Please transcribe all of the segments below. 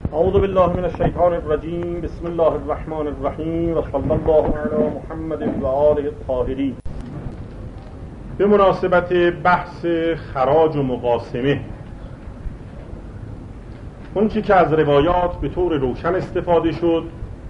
اعوذ بالله من الشیطان الرجیم. بسم الله الرحمن الرحیم و صلی الله علی محمد و آله الطاهرین. به مناسبت بحث خراج و مقاسمه، اون چی که از روایات به طور روشن استفاده شد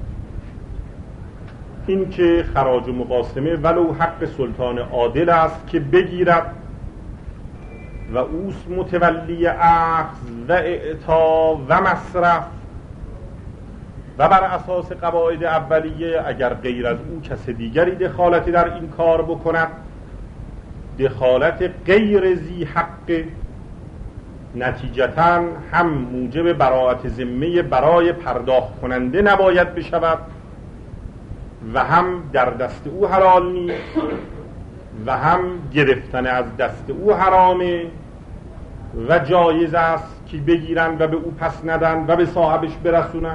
این که خراج و مقاسمه ولو حق سلطان عادل است که بگیرد و اوست متولی اخذ و اعطا و مصرف و بر اساس قواعد اولیه اگر غیر از او کس دیگری دخالتی در این کار بکند، دخالت غیر ذی حق نتیجتاً هم موجب براءت ذمه برای پرداخت کننده نباید بشود و هم در دست او حلال نیست و هم گرفتن از دست او حرامه و جایز است که بگیرن و به او پس ندن و به صاحبش برسونن.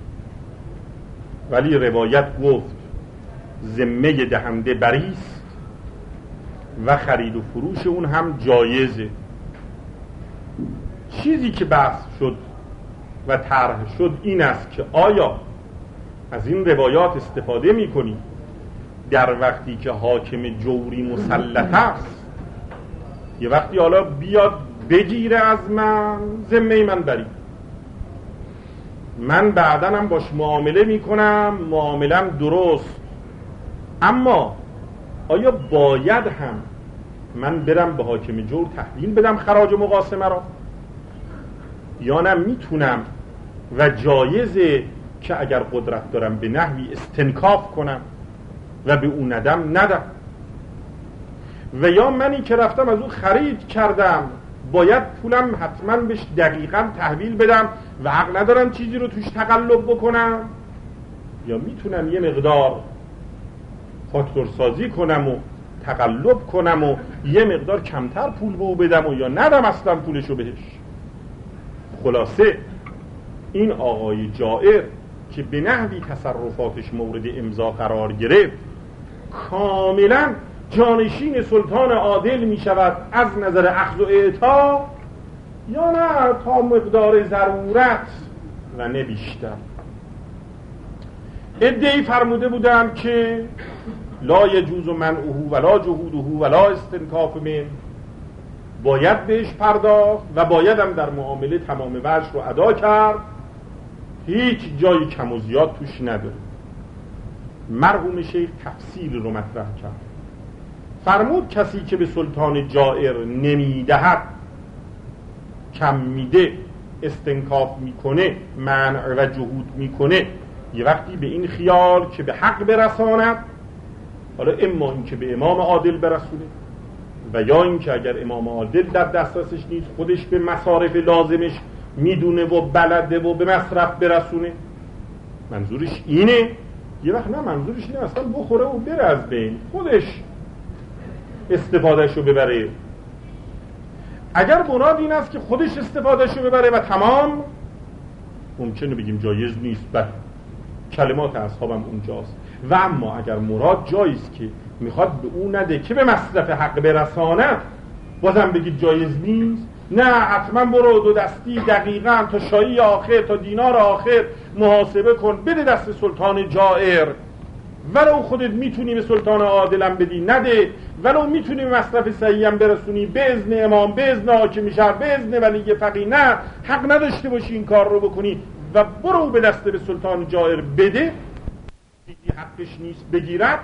ولی روایت گفت ذمه دهنده بریست و خرید و فروش اون هم جایزه. چیزی که بحث شد و طرح شد این است که آیا از این روایات استفاده می‌کنی در وقتی که حاکم جوری مسلط است، یه وقتی حالا بیاد بگیره از من، ذمه من بری، من بعداً هم باش معامله میکنم، معاملم درست، اما آیا باید هم من برم به حاکم جور تحویل بدم خراج و مقاسمه را، یا نه میتونم و جایزه که اگر قدرت دارم به نحوی استنکاف کنم و به اون ندم و یا منی که رفتم از اون خرید کردم باید پولم حتما بهش دقیقاً تحویل بدم و حق ندارم چیزی رو توش تقلب بکنم، یا میتونم یه مقدار فاکتور سازی کنم و تقلب کنم و یه مقدار کمتر پول به او بدم و یا ندم اصلا پولشو بهش. خلاصه این آقای جائر که به نحوی تصرفاتش مورد امضا قرار گرفت کاملا جانشین سلطان عادل می شود از نظر اخذ و اعطا، یا نه تا مقدار ضرورت و نه بیشتر. عده‌ای فرموده بودند که لا یجوز منعه ولا جهوده ولا استنکاف من، باید بهش پرداخت و باید هم در معامله تمام وجه رو ادا کرد، هیچ جای کم و زیاد توش نداره. مرحوم شیخ تفصیل رو مطرح کرد، فرمود کسی که به سلطان جائر نمیدهد، کم میده، استنکاف میکنه، منع و جهود میکنه، یه وقتی به این خیال که به حق برساند، حالا اما این که به امام عادل برسونه و یا این که اگر امام عادل در دسترسش نیست خودش به مصارف لازمش میدونه و بلده و به مصرف برسونه، منظورش اینه. یه وقت نه منظورش اینه اصلا بخوره و بره از بین، خودش استفادهشو ببره. اگر مراد این است که خودش استفادهشو ببره و تمام، ممکنه بگیم جایز نیست، بله کلمات اصحابم اونجاست. و اما اگر مراد جاییست که میخواد به اون نده که به مصرف حق برسانه، بازم بگید جایز نیست؟ نه حتما برو دو دستی دقیقاً تا شایی آخر تا دینار آخر محاسبه کن، بده دست سلطان جائر، ولو خودت میتونی به سلطان عادلم بدی نده، ولو میتونی به مصرف صحیحم برسونی به اذن امام، به اذن حاکم شهر، به اذن ولی فقیه، نه حق نداشته باشی این کار رو بکنی و برو به دست به سلطان جائر بده، حقش نیست بگیرد،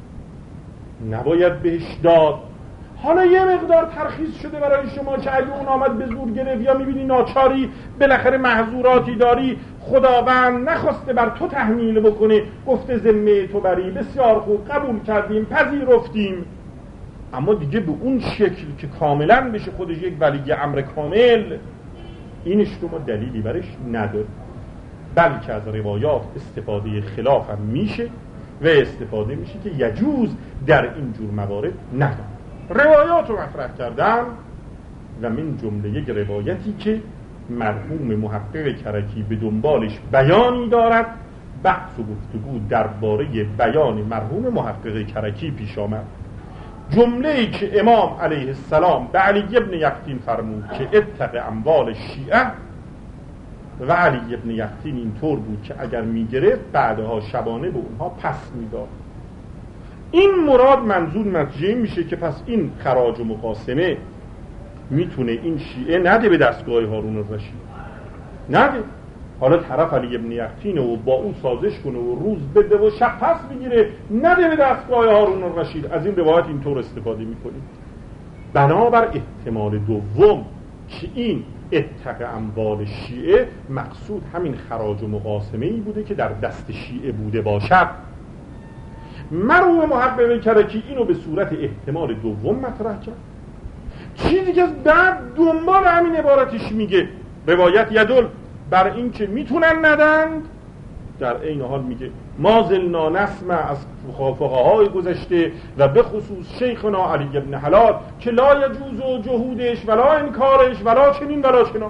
نباید بهش داد. حالا یه مقدار ترخیص شده برای شما که اگه اون آمد به زور گرفت یا میبینی ناچاری بالاخره محظوراتی داری، خداوند نخواسته بر تو تحمیل بکنه، گفته ذمه تو بری، بسیار خوب قبول کردیم پذیرفتیم، اما دیگه به اون شکل که کاملا بشه خودش یک ولی امر کامل، اینش رو ما دلیلی برش نداره. بلکه از روایات استفاده خلاف هم میشه و استفاده میشه که یجوز در این جور موارد نداره. روایات رو مطرح کردن و من جمله یک روایتی که مرحوم محقق کرکی به دنبالش بیانی دارد، بحث و گفتگو درباره بیان مرحوم محقق کرکی پیش آمد. جمله‌ای که امام علیه السلام به علی ابن یقطین فرمود که اتق اموال شیعه و علی ابن یقطین اینطور بود که اگر میگرفت بعدها شبانه به اونها پس میداد. این مراد منظور نتیجه میشه که پس این خراج و مقاسمه میتونه این شیعه نده به دستگاه هارون الرشید، نده. حالا طرف علی ابن یقطینه و با اون سازش کنه و روز بده و شب پس میگیره، نده به دستگاه هارون الرشید. از این روایت اینطور استفاده میکنیم. بنابر احتمال دوم که این اتق اموال شیعه مقصود همین خراج و مقاسمه ای بوده که در دست شیعه بوده باشد. مرحوم محقق کرکی اینو به صورت احتمال دوم مطرح کرد. چیزی که بعد دنبال همین عبارتش میگه روایت یدل بر این که میتونن ندند، در این حال میگه ما زلنا نسمع از فقهای گذشته و به خصوص شیخنا علی ابن حلال که لا یجوز جهودش ولا انکارش ولا چنین ولا چنان.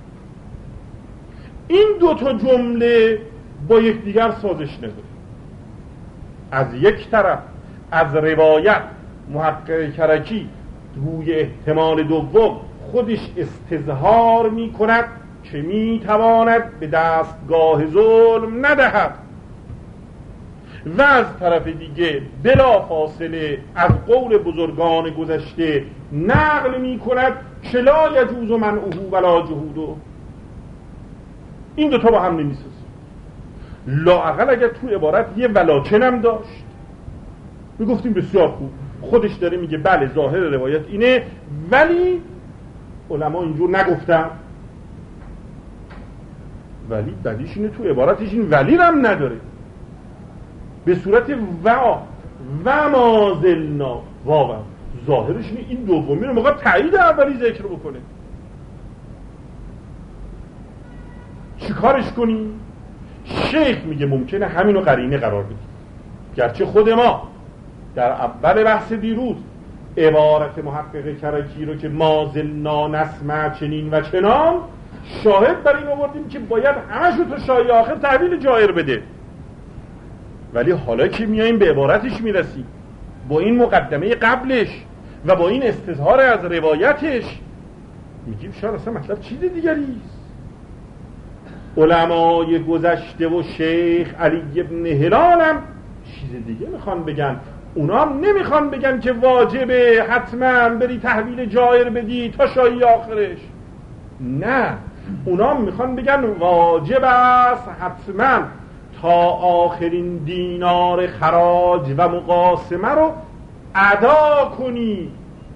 این دوتا جمله با یکدیگر سازش نداره. از یک طرف از روایت محقق کرکی روی احتمال دوم خودش استظهار می کند که می تواند به دستگاه ظلم ندهد و از طرف دیگه بلا فاصله از قول بزرگان گذشته نقل می کند که لا یجوز منعه ولا جهوده. این دوتا با هم نمیسازه. لااقل اگر تو عبارت یه ولکن داشت میگفتیم بسیار خوب، خودش داره میگه بله ظاهر روایت اینه ولی علما اینجور نگفتن. ولی بدیش اینه تو عبارتش این ولی هم نداره، به صورت و مازلنا واو ظاهرش اینه این دومی رو موقع تایید اولی ذکر بکنه. چی کارش کنی؟ شیخ میگه ممکنه همینو قرینه قرار بدیم، گرچه خود ما در اول بحث دیروز عبارت محقق کرکی رو که مازلنا نسمع چنین و چنان شاهد بر این آوردیم که باید همشو تا شای آخر تحویل جائر بده. ولی حالا که میاییم به عبارتش میرسیم با این مقدمه قبلش و با این استظهار از روایتش میگیم شاید اصلا مطلب چیز دیگریست. علمای گذشته و شیخ علی ابن هلال هم چیز دیگه میخوان بگن. اونا هم نمیخوان بگن که واجبه حتما بری تحویل جائر بدی تا شایی آخرش، نه، اونا هم میخوان بگن واجب است حتما تا آخرین دینار خراج و مقاسمه رو ادا کنی،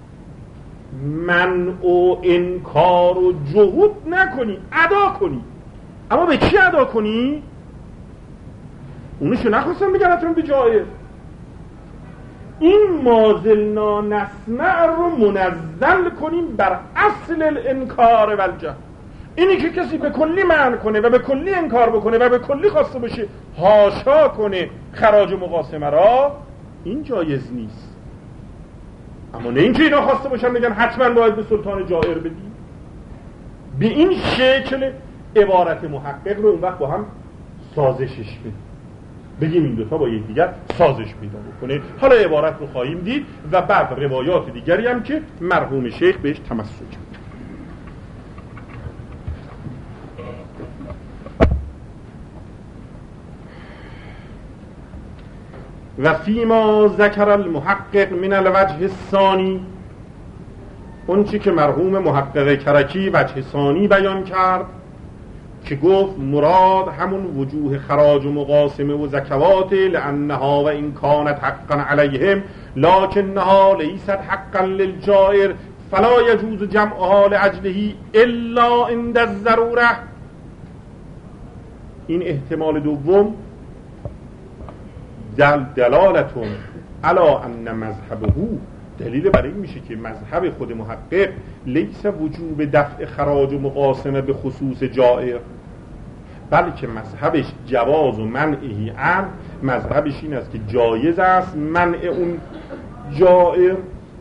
منع و انکار و جهود نکنی، ادا کنی. اما به کی ادا کنی؟ اونشو نخواستن بگن حتما به جائر. این مازلنا نسمع رو منزل کنیم بر اصل الانکار و الجهل. اینی که کسی به کلی منع کنه و به کلی انکار بکنه و به کلی خواسته باشه حاشا کنه خراج و مقاسمه را، این جایز نیست. اما نه اینکه اینا خواسته باشن بگن حتما باید به سلطان جائر بدی. به این شکل عبارت محقق رو اون وقت با هم سازشش بگیم این دوتا با یکدیگر سازش پیدا بکنه. حالا عبارت رو خواهیم دید و بعد روایات دیگری هم که مرحوم شیخ بهش تمسک کرد. و فیما ذکر المحقق من الوجه الثانی، اون چی که مرحوم محقق کرکی وجه ثانی بیان کرد که گفت مراد همون وجوه خراج و مقاسمه و زکوات، لانها و این کانت حقا علیهم لکنها لیست حقا للجائر فلا یجوز جمعها لاجله الا عند الضروره. این احتمال دوم دلالتون علا ان مذهبه، دلیل برای این میشه که مذهب خود محقق لیس وجوب دفع خراج و مقاسمه به خصوص جائر، بلکه مذهبش جواز و منعی عام، مذهبش این است که جایز است منع اون جائر.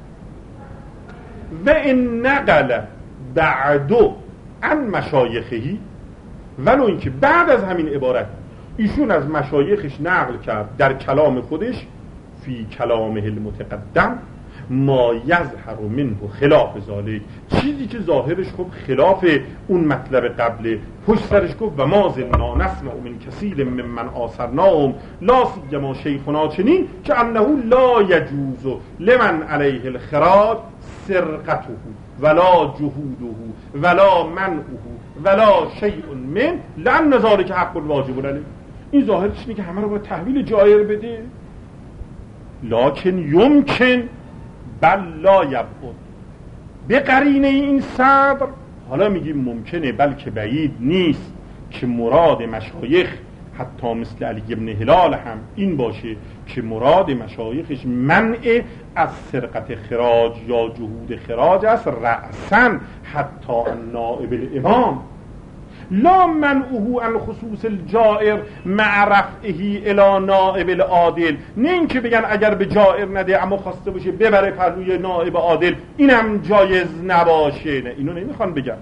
و این نقل بعدو عن مشایخهی، ولو اینکه بعد از همین عبارت ایشون از مشایخش نقل کرد در کلام خودش فی کلامه المتقدم، ما یظهر منه خلاف ذالک، چیزی که ظاهرش خب خلاف اون مطلب قبله. پشت سرش گفت و ما زلنا نسمع من کثیر ممن آثرناهم لا سیما شیخنا چنین که انه لا یجوز لمن علیه الخراج سرقته ولا جهوده ولا منعه ولا شیء من لأن ذلک حق واجب علیه. این ظاهرش اینه که همه رو باید تحویل جایر بده، لکن یمکن بل لا یبعد. به قرینه این صدر حالا میگیم ممکنه بلکه بعید نیست که مراد مشایخ حتی مثل علی ابن هلال هم این باشه که مراد مشایخش منع از سرقت خراج یا جهود خراج است رأساً حتی نائب الامام، لا منعه عن خصوص الجائر مع رفعه الى نائب العادل. نه اینکه بگن اگر به جائر نده اما خواسته باشه ببره پهلوی نائب عادل اینم جایز نباشه، نه اینو نمیخوان بگن.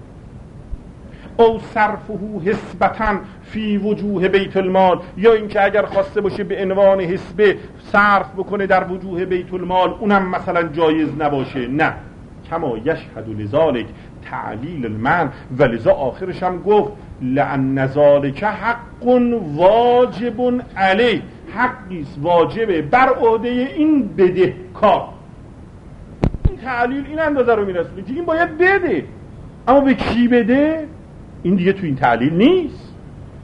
او صرفه حسبتاً فی وجوه بیت المال، یا اینکه اگر خواسته باشه به عنوان حسبه صرف بکنه در وجوه بیت المال اونم مثلا جایز نباشه، نه. کما یشهد لذالک تعلیل المن، و لذا آخرش هم گفت لأن ذالک حق واجب علیه، حقیست واجبه بر عهده این بدهکار. این تعلیل این اندازه رو میرسونه که این باید بده، اما به کی بده این دیگه تو این تعلیل نیست.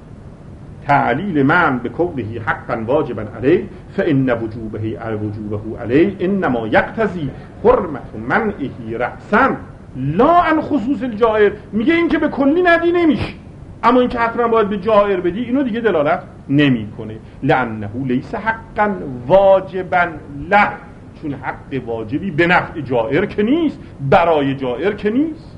تعلیل من به کونه حقا واجبا علیه فإن وجوبه علیه انما یقتضی حرمت منعه رأساً لا عن خصوص الجائر. میگه این که به کلی ندی نمیشه، اما این که حتما باید به جائر بدی اینو دیگه دلالت نمیکنه. لأنه لیس حقا واجبا له، چون حق واجبی به نفع جائر که نیست، برای جائر که نیست.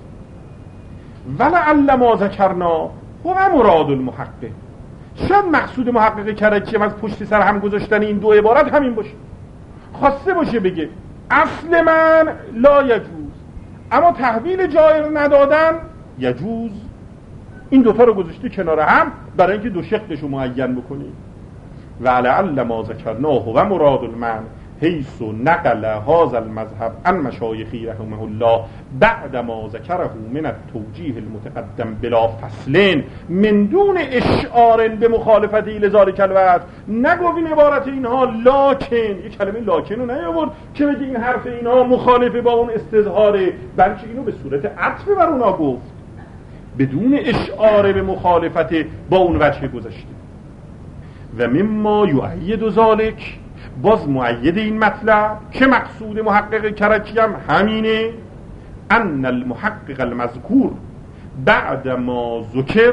ولعل ما ذکرنا هو مراد المحقق، شاید مقصود محقق کرکی از پشت سر هم گذاشتن این دو عبارت همین باشه، خواسته باشه بگه اصل من لا یجوز اما تحویل جائر ندادن یجوز. این دوتا رو گذاشته کنار هم برای اینکه دو شقش رو معین بکنیم. ولعل ما ذکرناه و مراد المعنى حیث نقل هذا المذهب عن مشایخی رحمه الله بعد ما ذکره من التوجیه المتقدم بلا فصل من دون اشعار به مخالفتی لذالک الوجه. نگو این عبارت اینها لکن، یک کلمه لکن رو نیاورد که بگه این حرف اینها مخالفه با اون استظهاره، بلکه اینو به صورت عطف بر اونا گفت بدون اشعار به مخالفت با اون وجه گذاشته. و مما یؤید ذلک، باز مؤید این مطلب که مقصود محقق کرکی هم همینه، ان المحقق المذکور بعد ما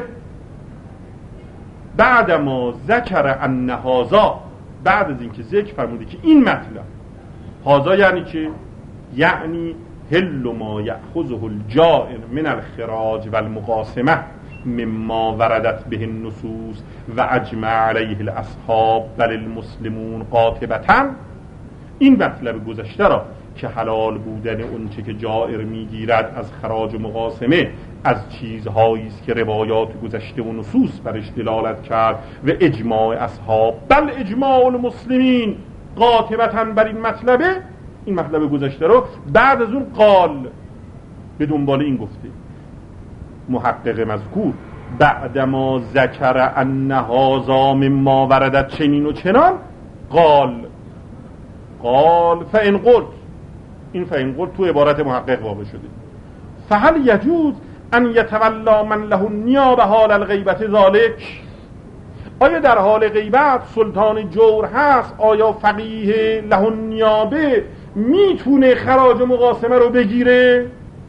ذکر ان هذا، بعد از اینکه ذکر فرموده که این مطلب هذا یعنی که یعنی حل ما یأخذه الجائر من الخراج والمقاسمه مما وردت به النصوص و اجمع علیه الاصحاب بل المسلمون قاطبتاً. این مطلب گذشته را که حلال بودن اون چه که جائر میگیرد از خراج و مقاسمه از چیزهایی است که روایات گذشته و نصوص برش دلالت کرد و اجماع اصحاب بل اجماع المسلمین قاطبتاً بر این مطلبه، این مطلب گذشته رو بعد از اون قال به دنبال این گفته محقق مذکور بعدما ذکر ان هذا مما وردت چنین و چنان قال فإن قلت، این فإن قلت تو عبارت محقق واقع شده، فهل یجوز ان یتولا من له النیابه حال الغیبت ذالک، آیا در حال غیبت سلطان جور هست، آیا فقیه له النیابه میتونه خراج مقاسمه رو بگیره؟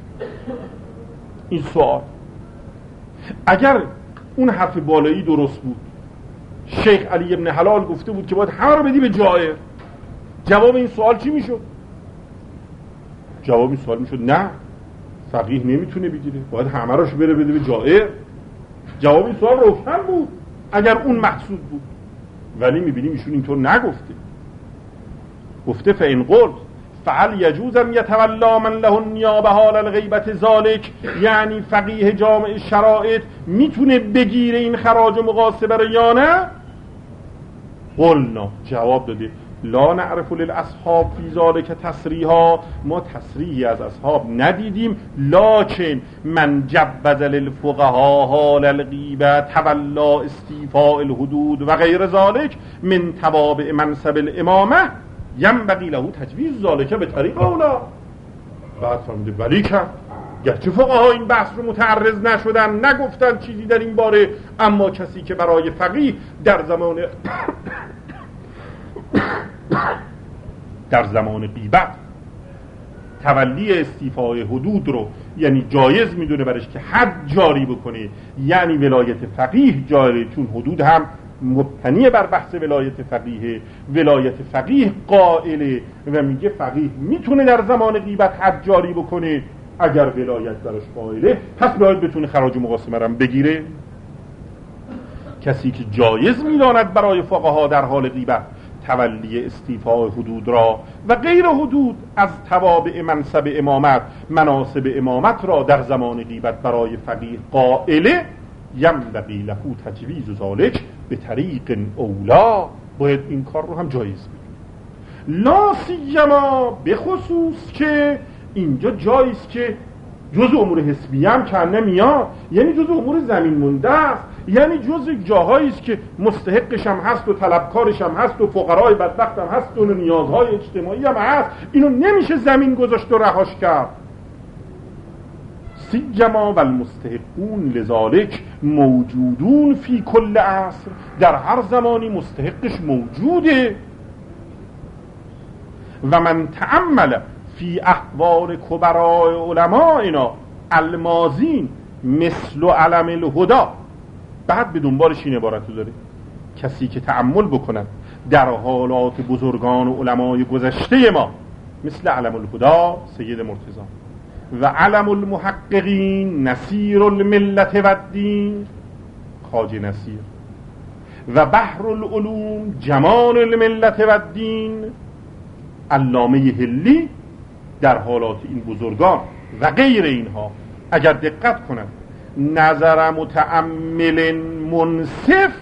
این سوال اگر اون حرف بالایی درست بود، شیخ علی ابن هلال گفته بود که باید همه رو بدی به جائر، جواب این سوال چی میشد؟ جواب این سوال میشد نه، فقیه نمیتونه بگیره، باید همه روش بده به جائر. جواب این سوال روشن بود اگر اون مقصود بود، ولی میبینیم ایشون اینطور نگفته، گفته فإن قلت فعل یجوز ان یتولا من له النیابه حال الغیبت ذالک، یعنی فقیه جامع شرائط میتونه بگیره این خراج و مقاسمه رو یا نه؟ قلنا، جواب داده لا نعرف للاصحاب فی ذلک تصریحا، ما تصریحی از اصحاب ندیدیم. لکن من جبز للفقهاء حال الغیبه تولا استیفاء الحدود و غیر ذلک من توابع منصب الامامه ینبغی له تجویز ذلک به طریق اولا. بعد فرموده ولی که گرچه فقها این بحث رو متعرض نشدن، نگفتن چیزی در این باره، اما کسی که برای فقیه در زمان غیبت تولی استیفای حدود رو یعنی جایز میدونه برش که حد جاری بکنه، یعنی ولایت فقیه جاری، چون حدود هم مبتنی بر بحث ولایت فقیه. ولایت فقیه قائله و میگه فقیه میتونه در زمان غیبت حد جاری بکنه اگر ولایت برش قائله، پس باید بتونه خراج مقاسمه رو بگیره. کسی که جایز میداند برای فقها در حال غیبت تولی استیفاء حدود را و غیر حدود از توابع منصب امامت، مناصب امامت را در زمان غیبت برای فقیه قائله، ینبغی له تجویز ذلک به طریق اولا، باید این کار رو هم جایز بدونه. لا سیما به خصوص که اینجا جایز که جز امور حسبیه هم کنه میاد، یعنی جز امور زمین مونده است، یعنی جز جاهایی است که مستحقش هم هست و طلبکارش هم هست و فقرای بدبخت هم هست و نیازهای اجتماعی هم هست، اینو نمیشه زمین گذاشت و رهاش کرد. سیما و المستحقون لذالک موجودون فی کل عصر، در هر زمانی مستحقش موجوده. و من تأمل فی احوال کبراء علمائنا الماضین مثل علم الهدى، بعد به دنبالش این عبارت رو داره، کسی که تأمل بکنن در حالات بزرگان و علمای گذشته ما مثل علم الهدى سید مرتضی و علم المحققین نصیر الملت و الدین خواجه نصیر و بحر العلوم جمال الملت و الدین علامه هلی، در حالات این بزرگان و غیر اینها اگر دقت کنند نظر متأمل منصف،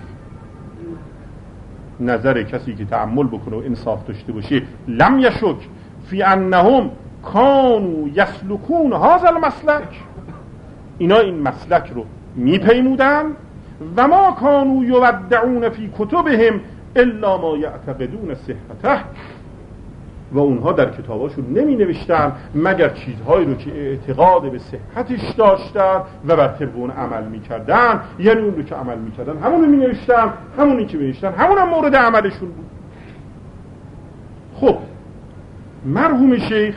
نظر کسی که تأمل بکنه و انصاف داشته باشه، لم یشک فی انهم کانوا یسلکون هذا المسلک، اینا این مسلک رو میپیمودن و ما کانوا یودعون فی کتبهم الا ما یعتقدون صحته، و اونها در کتاباشون نمی نوشتن مگر چیزهایی رو که اعتقاد به صحتش داشتن و بر طبق اون عمل می کردن، یعنی اون رو که عمل می کردن همون رو می نوشتن، همونی که می نوشتن همون هم مورد عملشون بود. خب مرحوم شیخ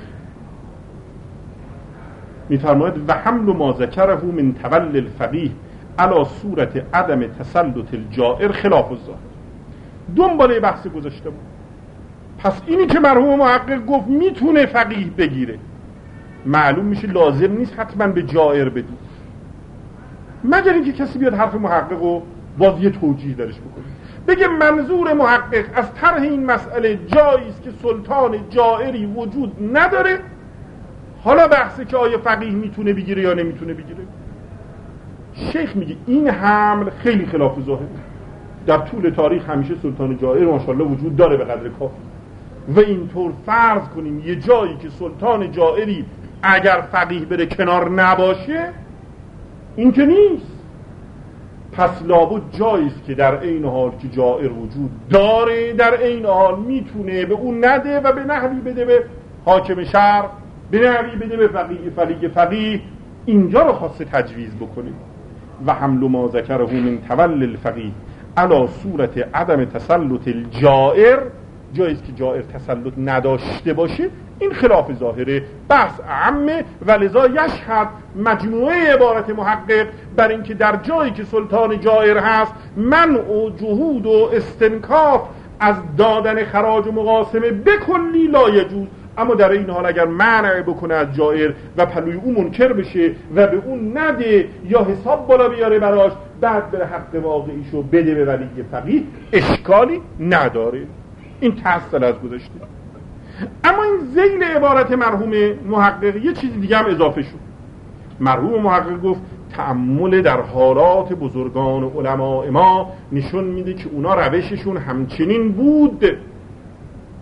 می فرماید و حمل ما ذکره من تولی الفقیه علی صورت عدم تسلط الجائر خلاف الظاهر، دنباله بحث گذاشته بود. پس اینی که مرحوم محقق گفت میتونه فقیه بگیره، معلوم میشه لازم نیست حتما به جائر بدید، مگر اینکه کسی بیاد حرف محقق رو باز یه توجیه درش بکنه، بگه منظور محقق از طرح این مسئله جایی است که سلطان جائری وجود نداره، حالا بحثه که آیا فقیه میتونه بگیره یا نمیتونه بگیره. شیخ میگه این حمل خیلی خلاف ظاهره. در طول تاریخ همیشه سلطان جائر ماشاءالله وجود داره به قدر کافی، و اینطور فرض کنیم یه جایی که سلطان جائری اگر فقیه بره کنار نباشه، این که نیست. پس لابد جاییست که در این حال که جائر وجود داره در این حال میتونه به اون نده و به نحوی بده به حاکم شهر، به نحوی بده به فقیه. اینجا رو خواسته تجویز بکنیم. و حمل ما ذکره من تولی الفقیه علی صورت عدم تسلط الجائر، جاییست که جائر تسلط نداشته باشه، این خلاف ظاهره، بحث عامه. و لذا یشهد مجموعه عبارت محقق بر اینکه در جایی که سلطان جائر هست منع و جهود و استنکاف از دادن خراج و مقاسمه به کلی لا یجوز، اما در این حال اگر منع بکنه از جائر و پلوی اون منکر بشه و به اون نده یا حساب بالا بیاره براش، بعد بره حق واقعیشو بده به ولی فقیه، اشکالی نداره. این تحصیل از گذاشته. اما این ذیل عبارت مرحوم محقق یه چیزی دیگه هم اضافه شد. مرحوم محقق گفت تأمل در حالات بزرگان و علماء ما نشون میده که اونا روششون همچنین بود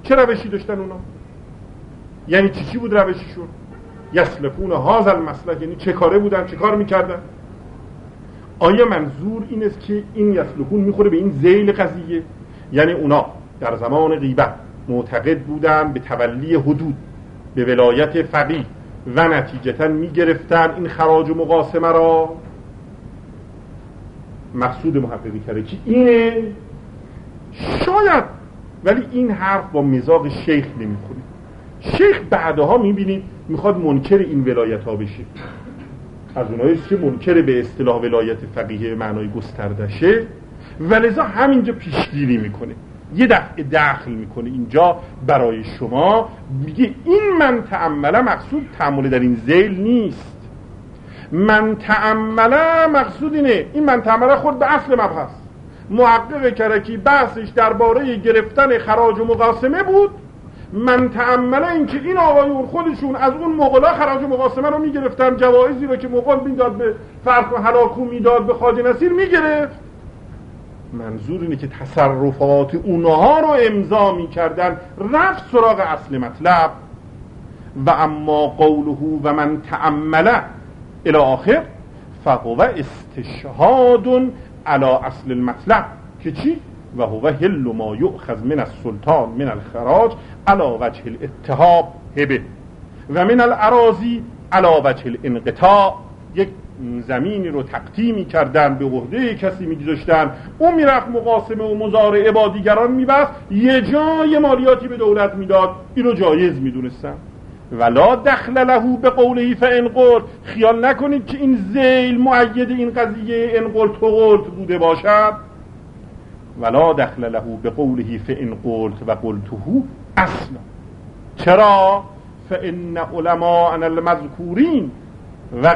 چه روشی داشتن اونا؟ یعنی چی بود روششون؟ یسلکون هذا المسلک، یعنی چه کاره بودن، چه کار میکردن؟ آیا منظور این است که این یسلکون میخوره به این ذیل قضیه؟ یعنی اونا در زمان غیبت معتقد بودن به تولی حدود، به ولایت فقیه و نتیجتا میگرفتن این خراج و مقاسمه را؟ مقصود محققی کرده که اینه؟ شاید، ولی این حرف با مزاق شیخ نمیخوره. شیخ بعدها میبینید میخواد منکر این ولایت ها بشه، از اوناییست که منکر به اصطلاح ولایت فقیه معنای گسترده شه، ولذا همینجا پیشگیری میکنه، یه دفعه داخل میکنه اینجا برای شما، میگه این من تأمله مقصود تأمل در این ذیل نیست. من تأمله مقصود اینه، این من تأمله خود به اصل مبحث. محقق کرکی بحثش درباره گرفتن خراج و مقاسمه بود. من تأمله این که این آقایون خودشون از اون مغلا خراج و مقاسمه رو میگرفتن، جوایزی رو که مغول میداد به فرق و هلاکو میداد به خواجه نصیر میگرفت. منظور اینه که تصرفات اونها رو امضا میکردن، رفت سراغ اصل مطلب. و اما قوله و من تأمله الی آخر فهو استشهاد علی اصل المطلب، که چی؟ و هو هل ما یؤخذ من السلطان من الخراج علی وجه الاتهاب هبه و من الاراضی علی وجه الانقطاع. یک زمینی رو تقدیمی کردن، به عهده کسی میگذاشتن، اون میرفت مقاسمه و مزارعه با دیگران میبست، یه جای مالیاتی به دولت میداد، اینو جایز میدونستن. ولا دخل له به قوله فان قلت، خیال نکنید که این ذیل مؤید این قضیه ان قلت بوده باشد. ولا دخل له به قوله فان قلت و قلته اصلا. چرا؟ فان علماء المذکورین و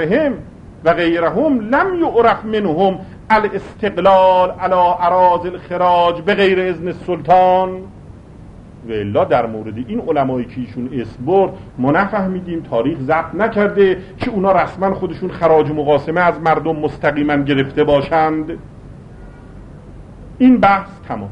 غیرهم لم یعرف منهم الاستقلال على اراضی الخراج بغیر اذن السلطان. و الا در مورد این علمایی که ایشون اسم برد ما نفهمیدیم، تاریخ ضبط نکرده که اونا رسما خودشون خراج و مقاسمه از مردم مستقیما گرفته باشند. این بحث تمام.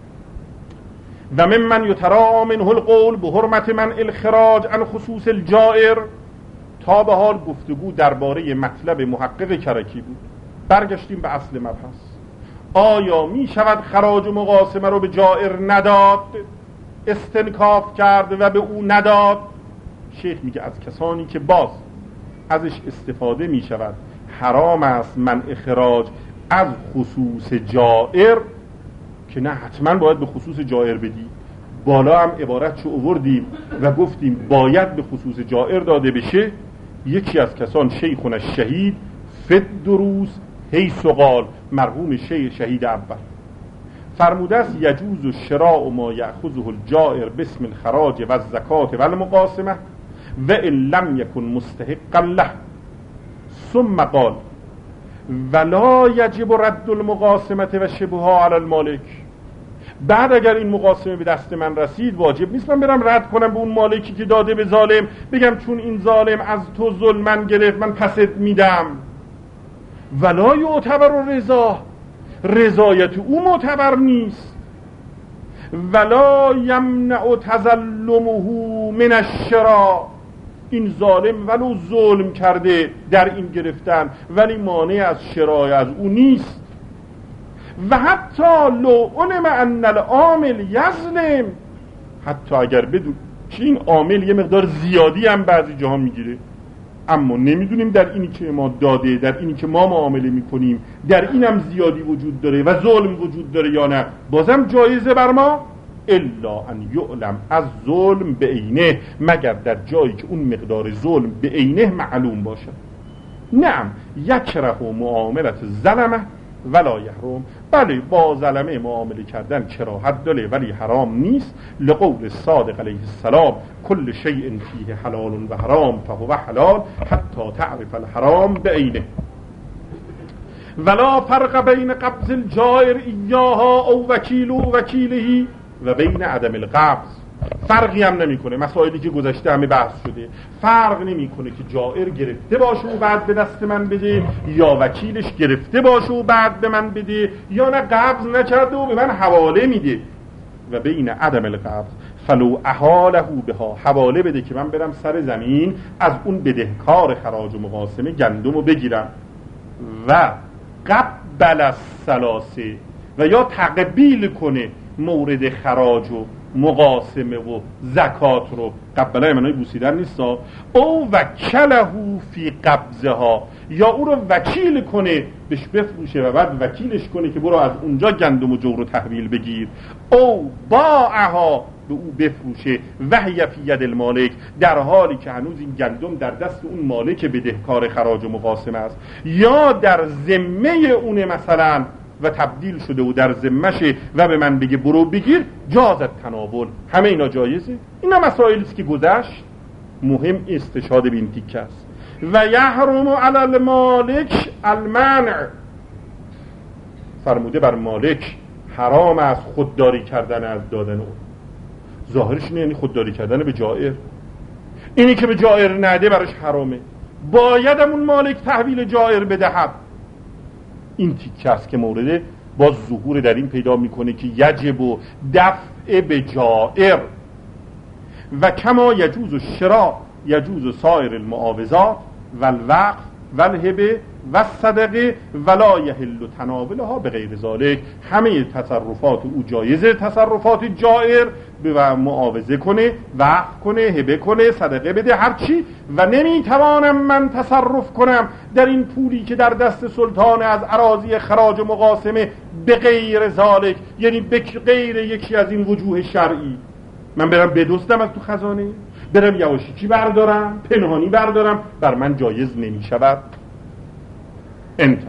و ممن یتری منه القول به حرمت منع الخراج عن خصوص الجائر. تا به حال گفتگو درباره مطلب محقق کرکی بود. برگشتیم به اصل مبحث. آیا می شود خراج و مقاسمه رو به جائر نداد؟ استنکاف کرد و به او نداد. شیخ میگه از کسانی که باز ازش استفاده می شود حرام است منع خراج از خصوص جائر، که نه حتما باید به خصوص جائر بدی. بالا هم عبارت رو آوردیم و گفتیم باید به خصوص جائر داده بشه. یکی از کسان شیخنا الشهید فد دروس حیث قال، مرحوم شیخ شهید اول فرموده است یجوز شراء ما یأخذه الجائر باسم الخراج و الزکات و المقاسمه و ان لم یکن مستحقا له. ثم قال ولا یجب رد المقاسمه و شبهها علی المالک. بعد اگر این مقاسمه به دست من رسید واجب نیست من برم رد کنم به اون مالکی که داده به ظالم، بگم چون این ظالم از تو ظلمن گرفت من پست میدم. ولا یعتبر رضایت او معتبر نیست. ولا یمنع تظلمه من الشراء. این ظالم ولو ظلم کرده در این گرفتن ولی مانع از شرای از او نیست. و حتی لو علم ان العامل یظلم، حتی اگر بدون که این عامل یه مقدار زیادی هم بعضی جاها میگیره، اما نمیدونیم در اینی که ما داده، در اینی که ما معامله میکنیم، در اینم زیادی وجود داره و ظلم وجود داره یا نه، بازم جایزه بر ما. الا ان یعلم از ظلم به عینه، مگر در جایی که اون مقدار ظلم به عینه معلوم باشه. نعم یکره معاملت ظلمه ولا یحرم. بله با ظلمه معامله کردن کراهت داره ولی حرام نیست. لقول صادق علیه السلام کل شیء فیه حلال و حرام فهو حلال حتی تعرف الحرام بعینه. ولا فرق بین قبض الجائر ایاها او وکیله و بین عدم القبض. فرقی هم نمیکنه، مسائلی که گذشته همه بحث شده، فرق نمیکنه که جائر گرفته باشه و بعد به دست من بده یا وکیلش گرفته باشه و بعد به من بده یا نه قبض نکرده و به من حواله میده. و بین عدم القبض فلو احاله بها، حواله بده که من برم سر زمین از اون بدهکار خراج و مقاسمه گندمو بگیرم. و قبل الثلاثه، و یا تقبیل کنه مورد خراج و مقاسمه و زکات رو. قبله منای بوسیدن نیستا. او وکله فی قبضها، یا او رو وکیل کنه بهش بفروشه و بعد وکیلش کنه که برو از اونجا گندم و جو رو تحویل بگیر. او باعها، به او بفروشه، وهی فی ید المالک، در حالی که هنوز این گندم در دست اون مالک بدهکار خراج و مقاسمه است، یا در ذمه اونه مثلا و تبدیل شده و در ذمشه و به من بگه برو بگیر، جازت تناول. همه اینا جایزه. اینا مسائلی است که گذشت، مهم استشهاد به این تیکه است. و یحرم علی المالک المنع، فرموده بر مالک حرام از خودداری کردن از دادن اون. ظاهرش اینه یعنی خودداری کردن به جائر. اینی که به جائر نده براش حرامه، باید اون مالک تحویل جائر بدهد. این تیکه است که مورد باز ظهور در این پیدا میکنه که یجب و دفع به جائر. و کما یجوز الشراء یجوز سایر المعاوضات و الوقف و الهبه و الصدقه ولا یحل تناولها به غیر ذلک. همه تصرفات او جایزه، تصرفات جائر، و معاوضه کنه، وقف کنه، هبه کنه، صدقه بده، هر چی. و نمیتوانم من تصرف کنم در این پولی که در دست سلطان از اراضی خراج و مقاسمه به غیر ذلک، یعنی به غیر یکی از این وجوه شرعی. من برم بدزدم از تو خزانه، برم یواشکی بردارم، پنهانی بردارم، بر من جایز نمی شود. انتا.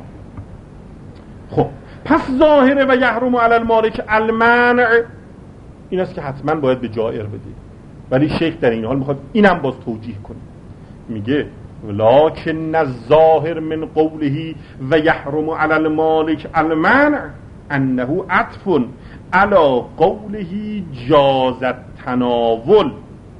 خب پس ظاهره و یحرم علی المالک المنع این است که حتما باید به جائر بده. ولی شیخ در این حال میخواد اینم باز توجیه کنه، میگه ولکن الظاهر من قوله و یحرم علی المالک المنع انه عطف علی قوله جاز التناول.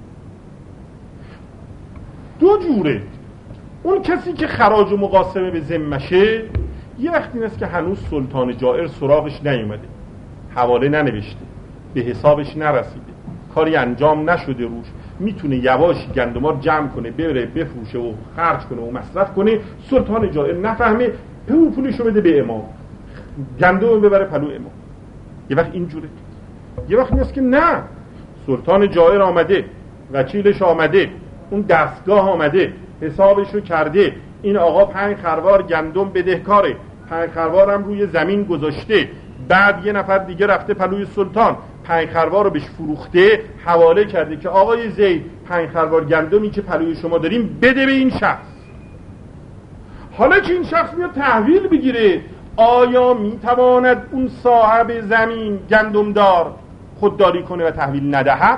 دو جوره. اون کسی که خراج و مقاسمه به ذمشه، یه وقتی این است که هنوز سلطان جائر سراغش نیومده، حواله ننوشته، به حسابش نرسیده، کاری انجام نشده روش، میتونه یواشی گندما جمع کنه، بره بفروشه و خرج کنه و مصرف کنه. سلطان جائر نفهمه، پولشو بده به امام، گندم ببره پلو امام. یه وقت اینجوره. یه وقت این است که نه، سلطان جائر آمده، وکیلش آمده، اون دستگاه آمده، حسابشو کرده، این آقا 5 خروار گندم بدهکاره، 5 خروار هم روی زمین گذاشته، بعد یه نفر دیگه رفته پلوی سلطان 5 خروار رو بهش فروخته، حواله کرده که آقای زید 5 خروار گندمی که پلوی شما داریم بده به این شخص. حالا که این شخص میاد تحویل بگیره، آیا میتواند اون صاحب زمین گندمدار خودداری کنه و تحویل ندهد؟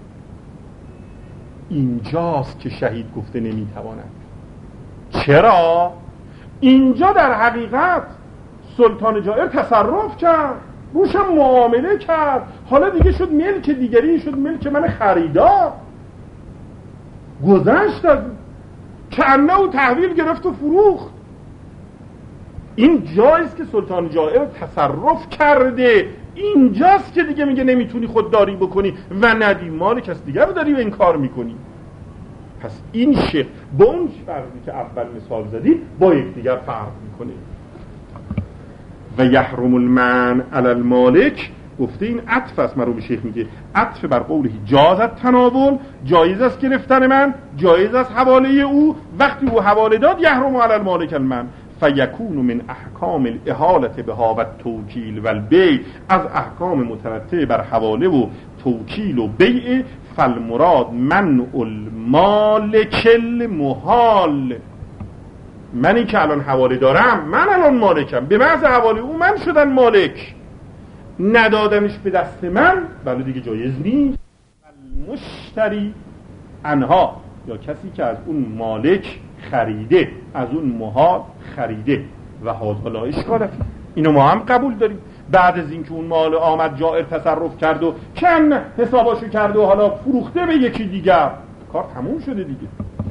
اینجاست که شهید گفته نمیتواند. چرا؟ اینجا در حقیقت سلطان جائر تصرف کرد، روشم معامله کرد، حالا دیگه شد ملک دیگری، شد ملک من خریدار، گذشت از کنه و تحویل گرفت و فروخت. این جایست که سلطان جائر تصرف کرده. اینجاست که دیگه میگه نمیتونی خودداری بکنی و ندی، مال کس دیگر رو داری و این کار میکنی. پس این شیخ با اون فرقی که اول مثال زدی با یک دیگر فرق میکنه. و یحرم المنع علی المالک، گفته این عطف است. مرحوم شیخ میگه عطف بر قوله جازت تناول، جایز است گرفتن من، جایز است حواله او. وقتی او حواله داد یحرم علی المالک المنع، فیکون من احکام الاحاله بها و التوکیل و البیع، از احکام مترتب بر حواله و توکیل و بیع. فالمراد منع المالک المحال. منی که الان حواله دارم، من الان مالکم، به محض حواله او من شدن مالک، ندادنش به دست من بله دیگه جایز نیست. مشتری انها، یا کسی که از اون مالک خریده، از اون محال خریده، و هذا لا اشکال فیه، اینو ما هم قبول داریم. بعد از اینکه اون مال آمد جائر تصرف کرد و کن حساباشو کرد و حالا فروخته به یکی دیگر، کار تموم شده دیگه.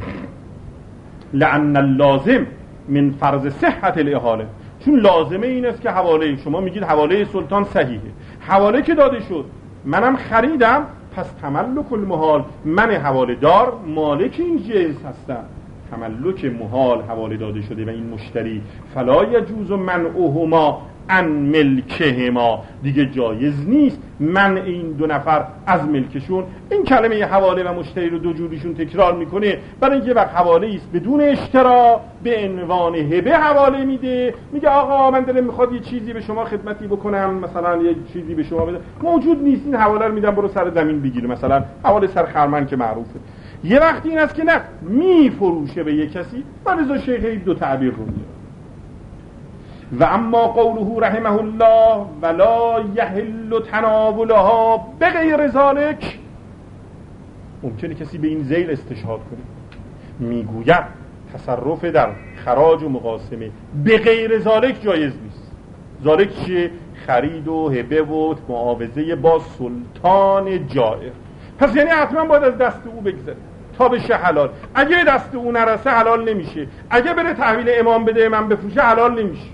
لأن اللازم من فرض صحت الاحاله، چون لازمه این است که حواله، شما میگید حواله سلطان صحیحه، حواله که داده شد منم خریدم، پس تملک المحال، من حواله دار مالک این جنس هستم، تملک محال حواله داده شده و این مشتری، فلا یجوز منعهما عن ملکهما، دیگه جایز نیست من این دو نفر از ملکشون. این کلمه حواله و مشتری رو دو جوریشون تکرار میکنه، برای اینکه وقت حواله است بدون اشترا به عنوان هبه حواله میده، میگه آقا من دلم میخواد یه چیزی به شما خدمتی بکنم، مثلا یه چیزی به شما بده، موجود نیست، این حواله رو میدم برو سر زمین بگیر، مثلا حواله سر خرمن که معروفه. یه وقتی این است که نه میفروشه به یه کسی، ولذا شیخ این دو تعبیر رو میاره. و اما قوله رحمه الله ولا یحل تناولها بغیر ذلک، ممکنه کسی به این ذیل استشهاد کنه، میگوید تصرف در خراج و مقاسمه بغیر ذلک جایز نیست. ذلک چیه؟ خرید و هبه و معاوضه با سلطان جائر. پس یعنی حتما باید از دست او بگذره تا بشه حلال. اگه دست او نرسه حلال نمیشه، اگه بره تحویل امام بده امام بفروشه حلال نمیشه.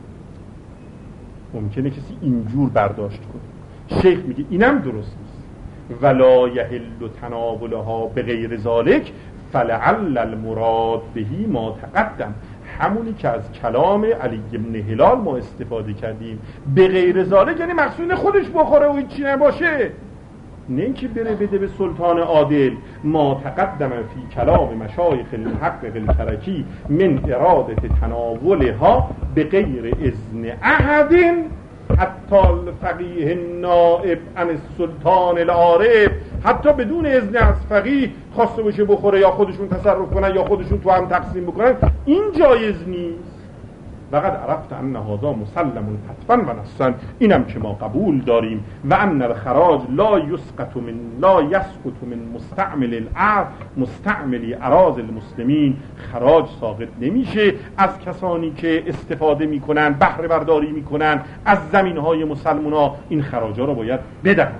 ممکنه کسی اینجور برداشت کنه. شیخ میگه اینم درست نیست. ولا یحل تناولها بغیر ذلک فلعل المراد بهی ما تقدم، همونی که از کلام علی بن هلال ما استفاده کردیم. بغیر ذلک یعنی مقصود خودش بخوره و هیچی نباشه، نه اینکه بره بده به سلطان عادل. ما تقدم فی کلام مشایخ المحقق الکرکی من اراده تناولها بغیر اذن احد حتی الفقیه النائب عن السلطان العارف، حتی بدون اذن از فقیه خواسته باشه بخوره یا خودشون تصرف کنن یا خودشون تو هم تقسیم بکنن، این جایز نیست. وقد عرفت ان هذا مسلم حتفا و نصا، اینم که ما قبول داریم. و ان الخراج لا یسقط من مستعمل الارض مستعملی اراضی المسلمین، خراج ساقط نمیشه از کسانی که استفاده میکنن، بهره برداری میکنن از زمینهای مسلمونا، این خراجا رو باید بدن.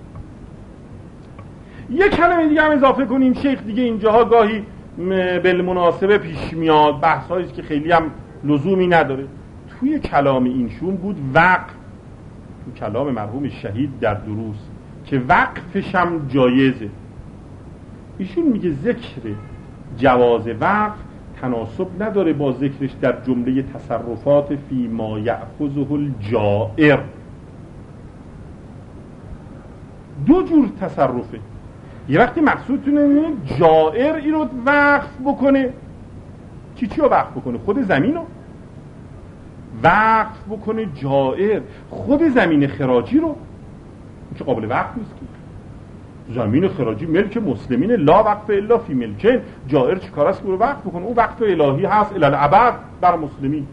یک کلمه دیگه هم اضافه کنیم، شیخ دیگه اینجاها گاهی بالمناسبه پیش میاد، بحثایی که خیلی هم لزومی نداره. توی کلام اینشون بود وقف، تو کلام مرحوم شهید در دروس که وقفش هم جایزه. ایشون میگه ذکر جواز وقف تناسب نداره با ذکرش در جمله تصرفات فی ما یأخذه الجائر. دو جور تصرفه، یه وقتی مقصودتونه جائر این رو وقف بکنه، چی رو وقف بکنه؟ خود زمین رو وقف بکنه جائر، خود زمین خراجی رو که قابل وقف نیست که. زمین خراجی ملک مسلمین، لا وقف الا فی ملکین، جائر چی کار است که رو وقف بکنه؟ اون وقف الهی هست الالعبد بر مسلمین.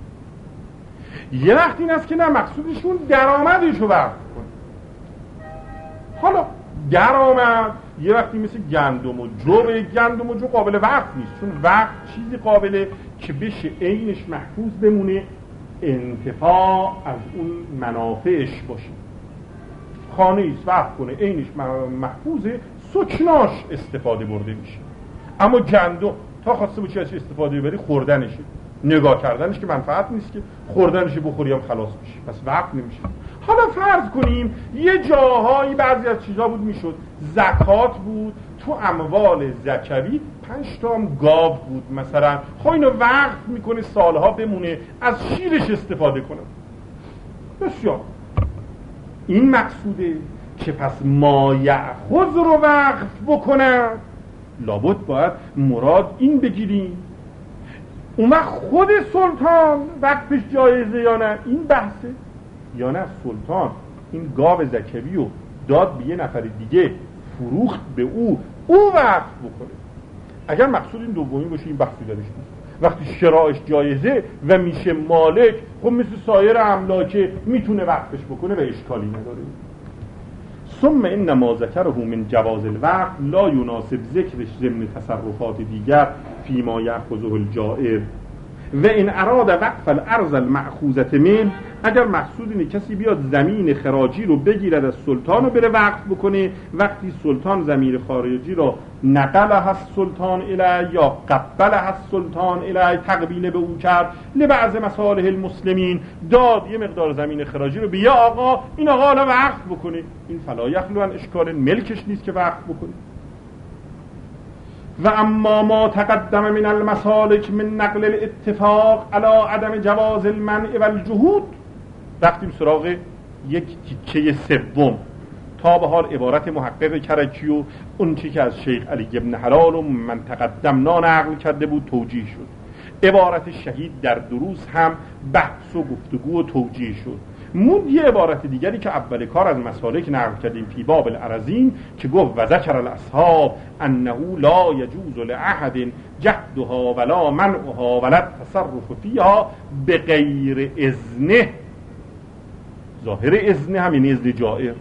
یه وقت این است که نه مقصودشون درآمدش رو وقف کنه. حالا درآمد یه وقتی مثل گندم و جو، گندم و جو قابل وقف نیست، چون وقف چیزی قابله که بشه عینش محفوظ بمونه، انتفاع از اون منافعش باشه. خانه ایست وقف کنه عینش محفوظه، سکناش استفاده برده میشه. اما گندم تا خواسته باشه از استفاده ببری خوردنشه، نگاه کردنش که منفعت نیست که، خوردنش بخوری هم خلاص میشه، پس وقف نمیشه. حالا فرض کنیم یه جاهایی بعضی از چیزا بود میشد، زکات بود، تو اموال زکوی 5 تا هم گاو بود مثلا، خب اینو وقف میکنه سالها بمونه، از شیرش استفاده کنه. بسیار این مقصوده که پس ما یأخذ رو وقف بکنه، لابد باید مراد این بگیریم. اون وقت خود سلطان وقفش جایزه یا نه، این بحثه، یا نه سلطان این گاو زکوی رو داد به یه نفر دیگه، فروخت به او وقف بکنه. اگر مقصود این دومی باشه این بحثی درش نیست. وقتی شرایش جایزه و میشه مالک، خب مثل سایر املاکه میتونه وقفش بکنه و اشکالی نداره. ثم ان ما ذکره من جواز الوقف لا یناسب ذکرش ضمن تصرفات دیگر فیما یأخذه الجائر. و این اراد وقف الارض المأخوذة من، اگر مقصود اینه کسی بیاد زمین خراجی رو بگیرد از سلطان و بره وقف بکنه، وقتی سلطان زمین خراجی رو نقله از سلطان الی یا قبله از سلطان الی تقبیل به او کرد لبعض مصالح المسلمین، داد یه مقدار زمین خراجی رو به یا آقا، این آقا حالا وقف بکنه، این فلا یخلو عن اشکال، ملکش نیست که وقف بکنه. و اما ما تقدم من المسالک من نقل الاتفاق علی عدم جواز المنع والجهود، رفتیم سراغ یک تیکه سوم. تا به حال عبارت محقق کرکی و اون چی که از شیخ علی ابن حلال و من تقدمنا نقل کرده بود توجیه شد. عبارت شهید در دروس هم بحث و گفتگو و توجیه شد. مون یه عبارت دیگری که اول کار از مسالک نقل کردیم فی باب الارزین که گفت و ذکر الاصحاب انه لا یجوز لأحد جهدها ولا منعها ولا التصرف فيها بغیر اذنه. ظاهر اذن هم یعنی اذن جائر،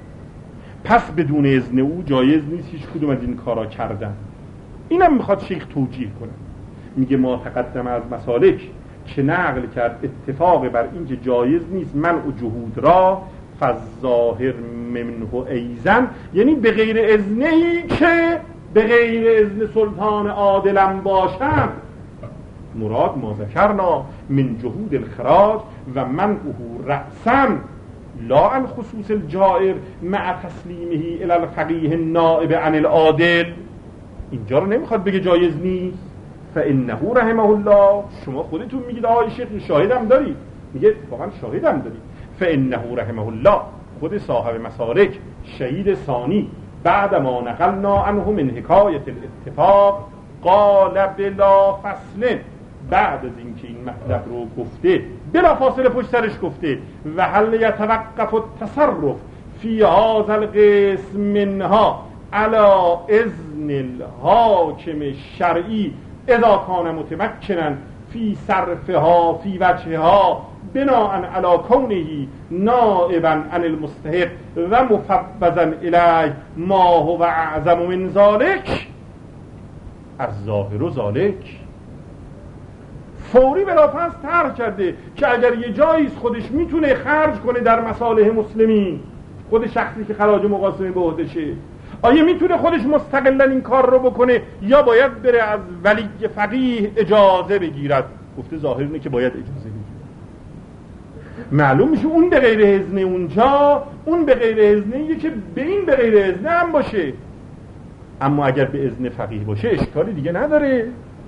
پس بدون اذن او جایز نیست هیچ کدوم از این کارا کردن. اینم میخواد شیخ توجیه کنه. میگه ما تقدم از مسالک که نقل کرد اتفاق بر این که جایز نیست منع و جهود را، فالظاهر منه ایزن، یعنی به غیر اذنهی که به غیر اذن سلطان عادلم باشم. مراد ما ذکرنا من جهود الخراج و منعه رأسا لا عن خصوص الجائر مع تسلیمه الى الفقیه النائب عن العادل. اینجا رو نمیخواد بگه جایز نیست. فانه رحمه الله، شما خودتون میگید آقای شیخ شاهدم داری، میگه واقعا شاهدم داری. فانه رحمه الله، خود صاحب مسالک شهید ثانی بعد ما نقلنا عنه من حکایت الاتفاق قال بلا فصل، بعد از اینکه این مطلب رو گفته بلا فاصله پشت سرش گفته و هل یتوقف التصرف فی هذا القسم منها على اذن الحاکم الشرعی اذا کان متمکنا فی صرفها فی وجهها بناء علی کونه نائبا عن المستحق و مفوضا الیه ما هو اعظم من ذلک. از ظاهر و ذالک فوری بلافاصله طرح کرده که اگر یه جاییست خودش میتونه خرج کنه در مصالح مسلمین، خود شخصی که خراج مقاسمه به عهده شه، آیا میتونه خودش مستقلا این کار رو بکنه یا باید بره از ولی فقیه اجازه بگیرد؟ گفته ظاهر اینه که باید اجازه بگیرد. معلوم میشه اون به غیر اذن اونجا، اون به غیر اذنیه که به این به غیر اذن هم باشه، اما اگر به اذن فقیه باشه اشکالی دیگه نداره.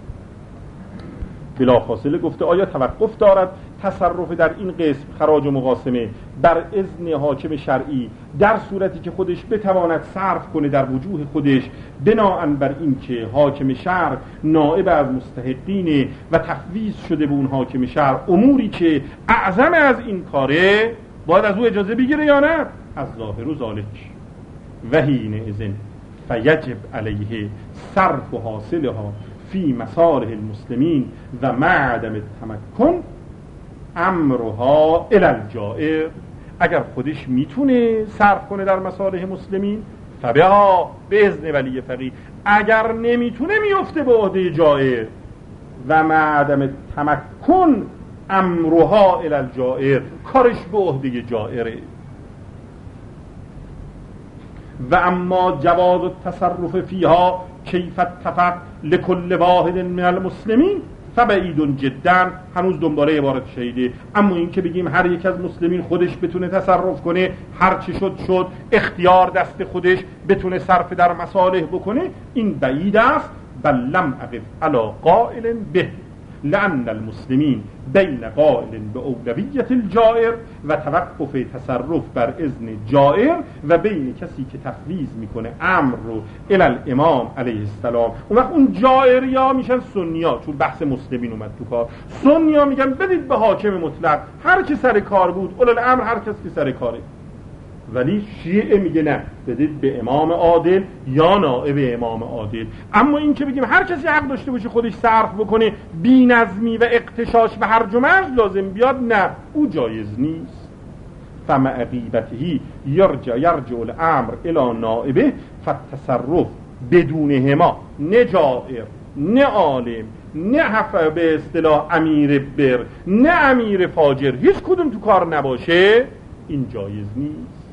بلافاصله گفته آیا توقف دارد تصرف در این قسم خراج و مقاسمه بر اذن حاکم شرعی در صورتی که خودش بتواند صرف کنه در وجوه خودش بناء بر این که حاکم شرع نائب از مستحقینه و تفویض شده به اون حاکم شرع اموری که اعظم از این کاره باید از او اجازه بگیره یا نه؟ از ظاهر و ذالک و حین اذن فیجب علیه صرف و حاصلها فی مصالح المسلمین و معدم التمکن امرها الی الجائر. اگر خودش میتونه صرف کنه در مصالح مسلمین فبها به اذن ولی فقیه، اگر نمیتونه میفته به عهده جائر. و معدم التمکن امرها الی الجائر، کارش به عهده جائره. و اما جواز التصرف فیها کیف اتفق لکل واحد من المسلمین فبعید جدا، هنوز دنباله عبارت شهیده. اما این که بگیم هر یک از مسلمین خودش بتونه تصرف کنه، هر چی شد اختیار دست خودش بتونه صرف در مصالح بکنه، این بعید است. بل لم اقف علی قائل به لأن المسلمین بین قائل به اولویت الجائر و توقف تصرف بر اذن جائر و بین کسی که تفویض میکنه امر رو الی الامام علیه السلام. اون وقت اون جائریا میشن سنیا، چون بحث مسلمین اومد تو کار. سنیا میگن بدید به حاکم مطلق، هر کی سر کار بود اولل امر هر کسی که سر کاره. ولی شیعه میگه نه، بدید به امام عادل یا نائب امام عادل. اما این که بگیم هر کسی حق داشته باشه خودش صرف بکنه، بی نظمی و اقتشاش و هرج و مرج لازم بیاد، نه، او جایز نیست. فمع غیبته یرجع الامر الی نائبه فالتصرف بدون هما نه جائر نه عالم نه به اصطلاح امیر بر نه امیر فاجر، هیچ کدوم تو کار نباشه، این جایز نیست.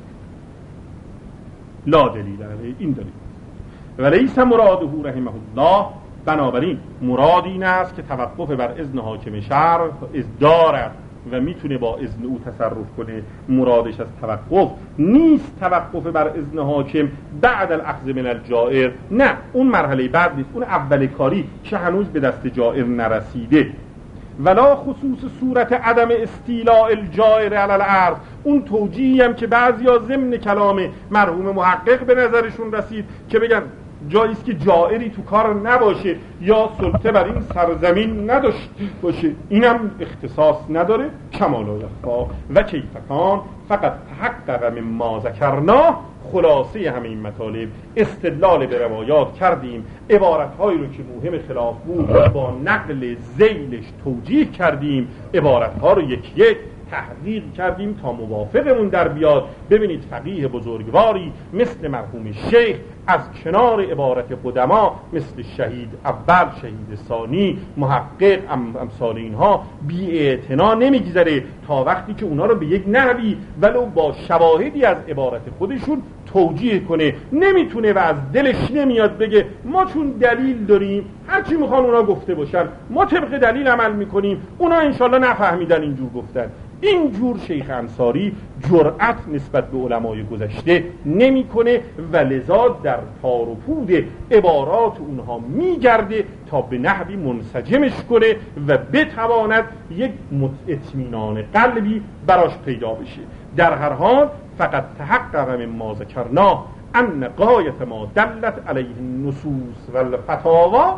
لا دلیل علیه، این دلیل. ولیس مراده رحمه الله، بنابراین مراد این است که توقف بر اذن حاکم شهر دارد و میتونه با اذن او تصرف کنه. مرادش از توقف نیست توقف بر اذن حاکم بعد الاخذ من الجائر، نه اون مرحله بعد نیست، اون اول کاری که هنوز به دست جائر نرسیده. ولا خصوص صورت عدم استیلاء الجائر علی الارض، اون توجیهی هم که بعضیا ضمن کلام مرحوم محقق به نظرشون رسید که بگن جاییست که جائری تو کار نباشه یا سلطه بر این سرزمین نداشته باشه، اینم اختصاص نداره. کما لا یخفی و کیف کان فقط تحقق مما ذکرنا. خلاصه همه این مطالب استدلال به روایات کردیم، عبارتهایی رو که موهم خلاف بود با نقل ذیلش توجیه کردیم، عبارتها رو یک یک تحقیق کردیم تا موافقمون در بیاد. ببینید فقیه بزرگواری مثل مرحوم شیخ از کنار عبارت قدما مثل شهید اول، شهید ثانی، محقق امثال اینها بی اعتنا نمیگذره تا وقتی که اونا رو به یک نحوی ولو با شواهدی از عبارت خودشون توجیه کنه. نمیتونه و از دلش نمیاد بگه ما چون دلیل داریم هرچی میخوان اونا گفته باشن ما طبق دلیل عمل میکنیم، اونا انشالله نفهمیدن اینجور گفتن. اینجور شیخ انصاری جرأت نسبت به علمای گذشته نمیکنه و لذا در تار و پود عبارات اونها میگرده تا به نحوی منسجمش کنه و بتواند یک اطمینان قلبی براش پیدا بشه. در هر حال فقط تحقق مما ذکرنا ان غایت ما دلت علیه النصوص و الفتاوی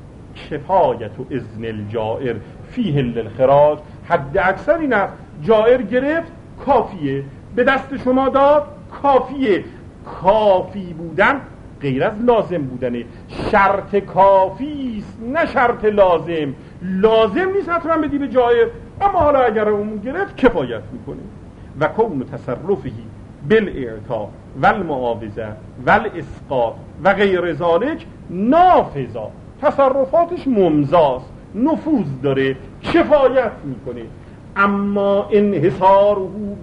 کفایت و اذن الجائر فیه للخراج. حد اکثر این است، جائر گرفت کافیه، به دست شما داد کافیه. کافی بودن غیر از لازم بودنه، شرط کافی است نه شرط لازم. لازم نیست حتما بدی به جائر، اما حالا اگر اون گرفت کفایت میکنه. و کون تصرفی بالاعطاء والمعاوضه والاسقاط و غیر ذالک نافذا، تصرفاتش ممضاست، نفوذ داره، کفایت میکنه. اما انحصاره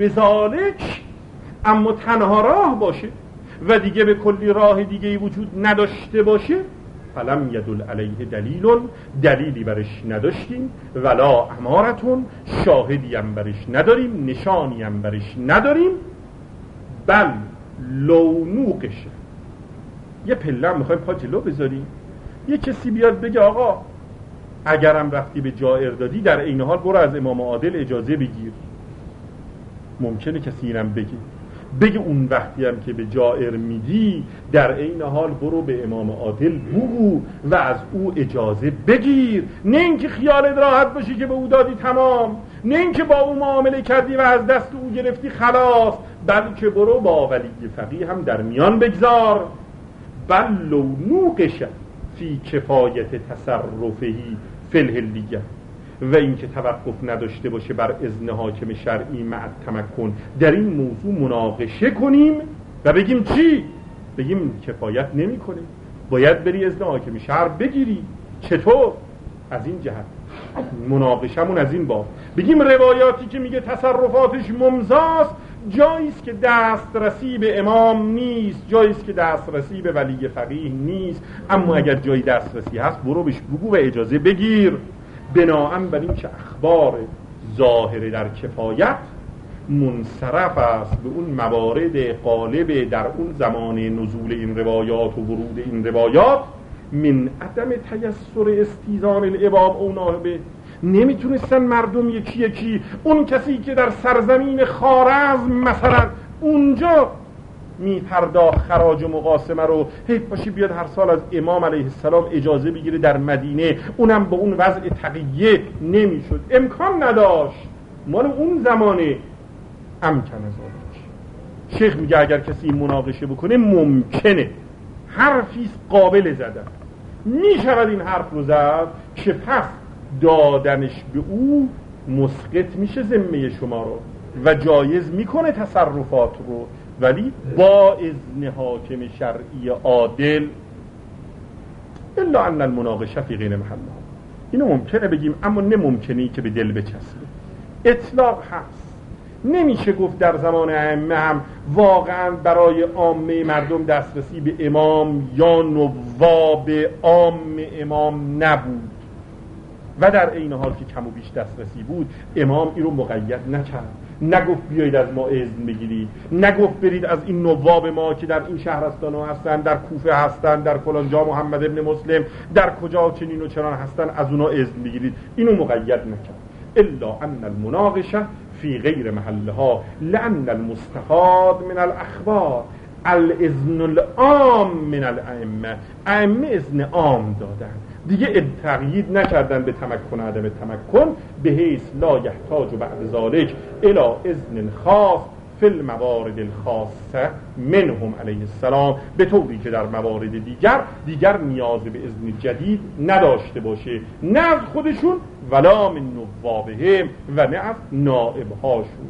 بذالک، اما تنها راه باشه و دیگه به کلی راه دیگه وجود نداشته باشه، فلم یدل علیه دلیلی برش نداشتیم، ولا امارتون، شاهدی هم برش نداریم، نشانی هم برش نداریم. بل لونوقشه، یه پله هم میخوایم پا جلو بذاریم، یه کسی بیاد بگه آقا اگرم رفتی به جائر دادی در این حال برو از امام عادل اجازه بگیر. ممکنه کسی اینم بگه اون وقتی هم که به جائر میدی در این حال برو به امام عادل بگو و از او اجازه بگیر، نه اینکه خیالت راحت باشی که به او دادی تمام، نه اینکه با او معامله کردی و از دست او گرفتی خلاص، بلکه برو با ولی فقیه هم در میان بگذار. بل لو نوقش فی کفایت تصرفهی فی الحلیه، و اینکه توقف نداشته باشه بر اذن حاکم شرعی مع التمکن، در این موضوع مناقشه کنیم و بگیم چی؟ بگیم کفایت نمی‌کنه، باید بری اذن حاکم شرع بگیری. چطور؟ از این جهت مناقشمون از این باب. بگیم روایاتی که میگه تصرفاتش ممضاست جاییست که دسترسی به امام نیست، جاییست که دسترسی به ولی فقیه نیست، اما اگر جایی دسترسی هست برو بهش بگو و اجازه بگیر. بناهن بر این که اخبار ظاهر در کفایت منصرف است به اون موارد غالب در اون زمان نزول این روایات و ورود این روایات من عدم تیسر استیزان الاباب او ناهبه. نمیتونستن مردم یکی یکی، اون کسی که در سرزمین خوارزم مثلا اونجا میپرداخت خراج و مقاسمه رو، پاشی بیاد هر سال از امام علیه السلام اجازه بگیره در مدینه، اونم به اون وضع تقیه نمیشد، امکان نداشت. مال اون زمانه امکن ازالش. شیخ میگه اگر کسی مناقشه بکنه ممکنه حرفیست قابل زدن، میشود این حرف رو زد که پس دادنش به او مسقط میشه ذمه شما رو و جایز میکنه تصرفات رو، ولی با اذن حاکم شرعی عادل. الا ان المناقشه فی غیر محلها، اینو ممکنه بگیم، اما نه ممکنه که به دل بچسبه. اطلاق هست، نمیشه گفت در زمان ائمه هم واقعا برای عامه مردم دسترسی به امام یا نواب عام امام نبود و در عین حال که کم و بیش دسترسی بود امام این رو مقید نکرد، نگفت بیایید از ما اذن بگیرید، نگفت برید از این نواب ما که در این شهرستان ها هستن، در کوفه هستن، در فلان جا محمد ابن مسلم، در کجا چنین و چنان هستن، از اونا اذن بگیرید. اینو مقید نکرد. الا ان المناقشه فی غیر محلها لان المستفاد من الاخبار الاذن العام من الائمه. ائمه اذن عام دادن، دیگه تقیید نکردن به تمکن و عدم تمکن، به حیث لا یحتاج بعد ذالک الی اذن خاص فی الموارد الخاصه منهم علیه السلام، به طوری که در موارد دیگر نیاز به اذن جدید نداشته باشه، نه از خودشون ولا من نوابهم و نه از نائبهاشون.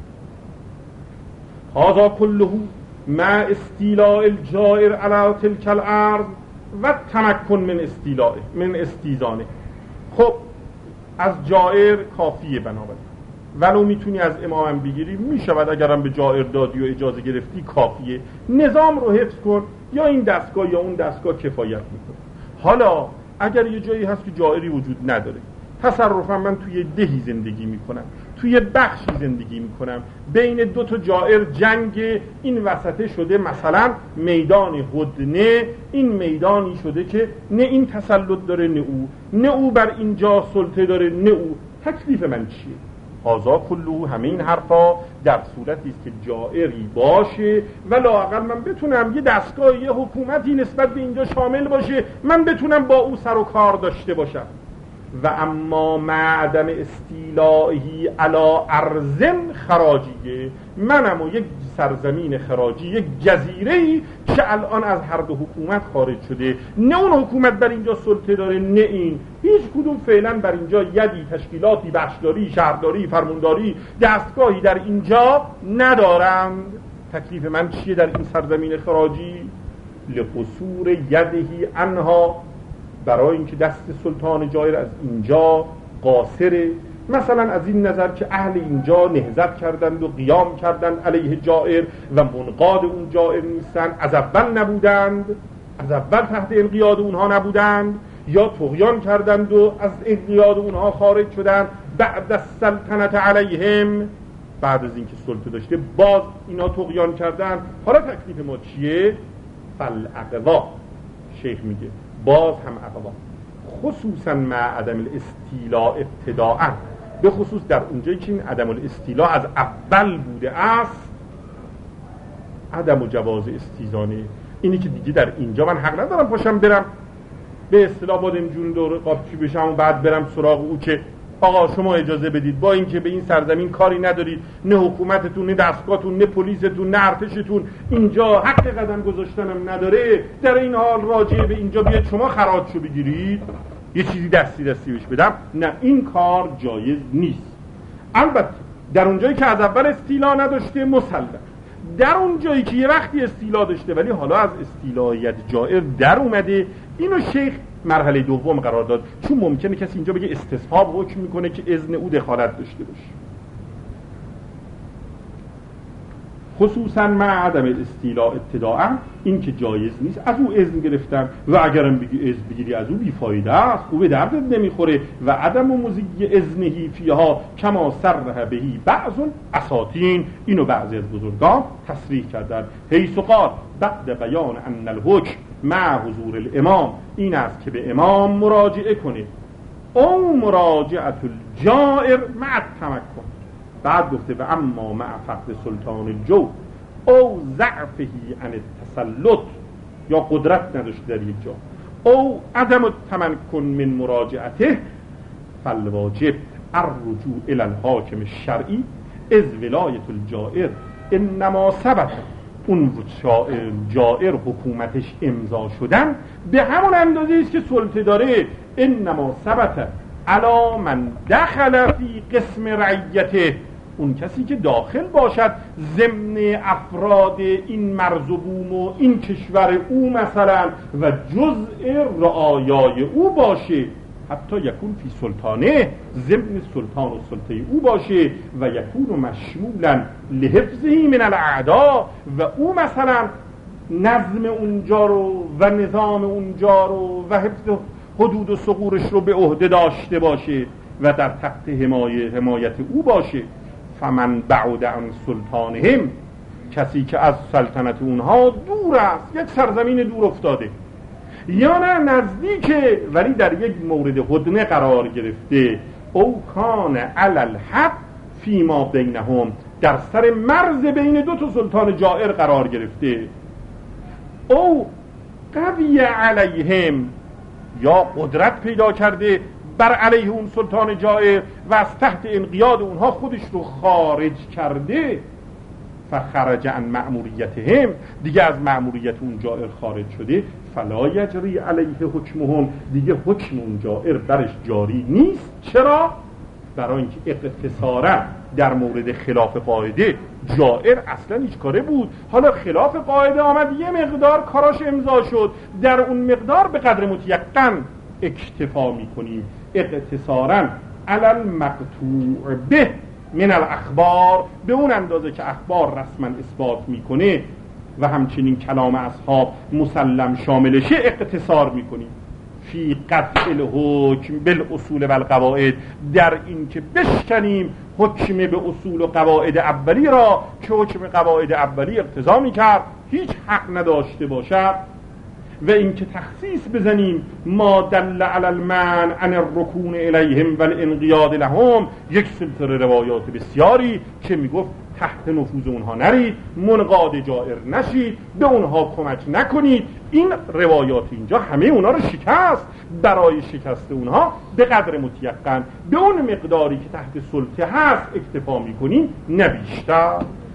هذا كله مع استیلاء الجائر علی تلک الارض و تمکن من استیزانه. خب از جائر کافیه، بنابراین ولو میتونی از امام بگیری میشود، اگرم به جائر دادی و اجازه گرفتی کافیه، نظام رو حفظ کن، یا این دستگاه یا اون دستگاه کفایت میکنه. حالا اگر یه جایی هست که جائری وجود نداره، تصرفا من توی دهی زندگی میکنم، توی بخشی زندگی میکنم، بین دو تا جائر جنگ، این وسطه شده مثلا میدان هدنه، این میدانی شده که نه این تسلط داره نه او بر اینجا سلطه داره نه او، تکلیف من چیه؟ هازا کلو، همه این حرفا در صورتی است که جائری باشه و لااقل من بتونم یه دستگاه، یه حکومتی نسبت به اینجا شامل باشه، من بتونم با او سر و کار داشته باشم. و اما معدم استیلایی علا ارزن خراجیه، منم و یک سرزمین خراجی، یک جزیره‌ای که الان از هر دو حکومت خارج شده، نه اون حکومت بر اینجا سلطه داره نه این، هیچ کدوم فعلا بر اینجا یدی، تشکیلاتی، بخشداری، شهرداری، فرمانداری، دستگاهی در اینجا ندارند. تکلیف من چیه در این سرزمین خراجی؟ لقصور یدهی عنها، برای اینکه دست سلطان جائر از اینجا قاصره، مثلا از این نظر که اهل اینجا نهضت کردند و قیام کردند علیه جائر و منقاد اون جائر نیستند، از اول نبودند، از اول تحت انقیاد اونها نبودند، یا طغیان کردند و از انقیاد اونها خارج شدند بعد از سلطنت علیهم، بعد از اینکه سلطه داشته باز اینا طغیان کردند. حالا تکلیف ما چیه؟ فالاقوا، شیخ میگه باز هم اقوا، خصوصا مع عدم الاستیلاء ابتداءً، به خصوص در اونجایی که این عدم الاستیلاء از اول بوده است، عدم و جواز استیزانه، اینی که دیگه در اینجا من حق ندارم پاشم برم به اصطلاح بادم جون دور قابچی بشم و بعد برم سراغ او که آقا شما اجازه بدید، با اینکه به این سرزمین کاری ندارید، نه حکومتتون، نه دستگاهتون، نه پلیستون، نه ارتشتون اینجا حق قدم گذاشتنم نداره، در این حال راجع به اینجا بیاید شما خراجشو بگیرید، یه چیزی دستی بهش بدم، نه، این کار جایز نیست. البته در اونجایی که از اول استیلا نداشته مسلم، در اونجایی که یه وقتی استیلا داشته ولی حالا از استیلایت جائر در اومده، اینو شیخ مرحله دوم قرار داد، چون ممکنه کسی اینجا بگه استصحاب حکم میکنه که اذن او دخالت داشته باشه. خصوصا مع عدم الاستیلاء ابتداءً، این که جایز نیست از او اذن گرفتن و اگرم بگی اذن بگیری از او بیفایده است، او به دردت نمیخوره. و عدم مزی اذنهی فیها کما صرح بهی بعض اساطین، اینو بعضی از بزرگان تصریح کردن، حیث قال بعد بیان ان الحکم مع حضور الامام، این است که به امام مراجعه کنه، او مراجعت الجائر مع التمکن. بعد گفته و اما مع فقد سلطان الجو او ضعفه عن التسلط، یا قدرت نداشته در یک جا، او عدم التمکن من مراجعته، فالواجب الرجوع الى الحاکم الشرعی از ولایت الجائر انما ثبت، اون جائر حکومتش امضا شدن به همون اندازه است که سلطه داره، انما ثبت علی من دخل فی قسم رعیته، اون کسی که داخل باشد ضمن افراد این مرز و بوم و این کشور او مثلا و جزء رعایای او باشه، حتی یکون فی سلطانه، ضمن سلطان و سلطه او باشه، و یکون مشمولا لحفظه من الاعداء، و او مثلا نظم اونجا رو و نظام اونجا رو و حفظ حدود و ثغورش رو به عهده داشته باشه و در تحت حمایت او باشه. فمن بعد عن سلطانهم، کسی که از سلطنت اونها دور است، یک سرزمین دور افتاده، یا نه نزدیکه ولی در یک مورد هدنه قرار گرفته، او کان علی الحق فیما بینهم، در سر مرز بین دو تا سلطان جائر قرار گرفته، او قوی علیهم، یا قدرت پیدا کرده بر علیه اون سلطان جائر و از تحت انقیاد اونها خودش رو خارج کرده، فخرج عن مأموریتهم، دیگه از مأموریت اون جائر خارج شده، فلا یجری علیه حکمهم، دیگه حکم اون جائر برش جاری نیست. چرا؟ برای اینکه اقتصارا در مورد خلاف قاعده جائر اصلا هیچ کاره بود، حالا خلاف قاعده آمد یه مقدار کاراش امضا شد، در اون مقدار به قدر متیقن اکتفا میکنیم. اقتصارا علی المقطوع به من الاخبار، به اون اندازه که اخبار رسما اثبات میکنه و همچنین کلام اصحاب مسلم شاملشه اقتصار میکنیم. فی قطع الحکم بالاصول و القواعد، در این که بشکنیم حکم به اصول و قواعد اولی را که حکم قواعد اولی اقتضا میکرد هیچ حق نداشته باشد، و این که تخصیص بزنیم ما دل علی المنع عن الرکون الیهم و الانقیاد لهم، یک سلسله روایات بسیاری که میگفت تحت نفوذ اونها نرید، منقاد جائر نشید، به اونها کمک نکنید. این روایات اینجا همه اونها رو شکست. برای شکست اونها به قدر متیقن به اون مقداری که تحت سلطه هست اکتفا میکنیم، نه بیشتر.